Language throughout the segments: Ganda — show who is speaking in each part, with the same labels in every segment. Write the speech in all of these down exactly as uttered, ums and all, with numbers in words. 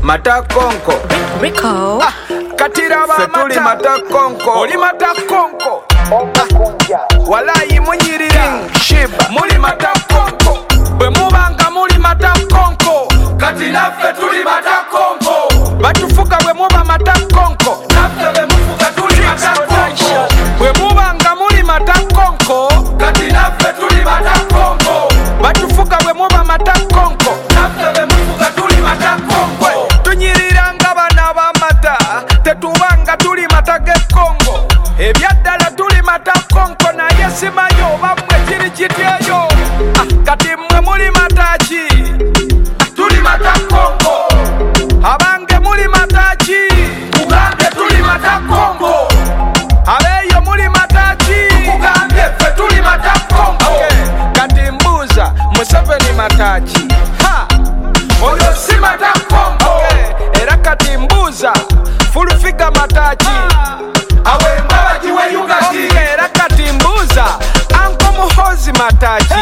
Speaker 1: Matakonko
Speaker 2: Rico
Speaker 1: ah, katiraba tuli matakonko oli matakonko ah, walayi munyirira shiba muli matakonko bwe mubanga muli matakonko kati naffe tuli matakonko batufuka bwe muba matakonko naffe bwe mufuka tuli matakonko bwe mubanga muli matakonko kati naffe tuli matakonko batufuka bwe muba matakonko naffe bwe mufuka tuli matakonko tunyiriranga bana bamata tetubanga tuli matage Kongo ebyaddala tuli matakonko naye simanyi oba mmwe kiri kityeyo ah, kati mmwe muli mataki tuli matakonko abange muli mataki kugambe tuli matakonko abeyo muli mataki kugambe ffe tuli matakonko okay. Kati mbuuza Museveni mataki ha oyo si matakonko okay. Era kati mbuuza Fulufika mataki awe mbabaji we yugati okay. Era kati mbuuza Anko Muhozi mataki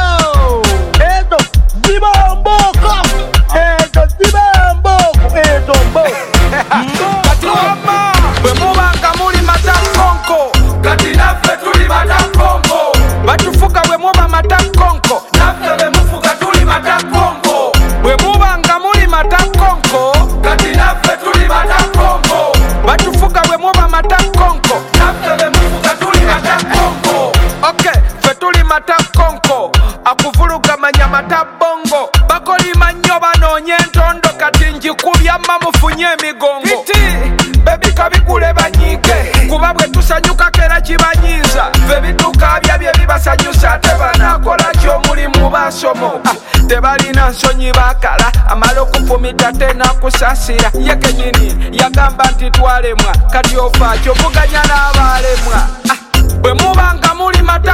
Speaker 3: Edo Dibamboko Edo Dibamboko Edo Mboko
Speaker 1: kati wama bwe mubanga muli matakonko kati naffe tuli matakonko batufuka bwe muba matakonko naffe bwe mufuka tuli matakonko bwe mubanga muli matakonko kati naffe tuli matakonko batufuka bwe muba matakonko naffe bwe mufuka tuli matakonko okay ffe tuli matakonko akuvuluga manya matabongo bakolima nnyo banoonye entondo kati njikubya mma mufunye emigongo iti bebika bikule banyiike kuba bwe tusanyuka kera kibanyiiza ffe bituka bya bye bibasanyusa ate banakola ky'omulimu basomo ah, tebalina nsonyi bakala amala okufumita tenakusasira ye kenyini yagamba nti twalemwa kati ofa kyovuganya n'abalemwa ah, bwe mubanga muli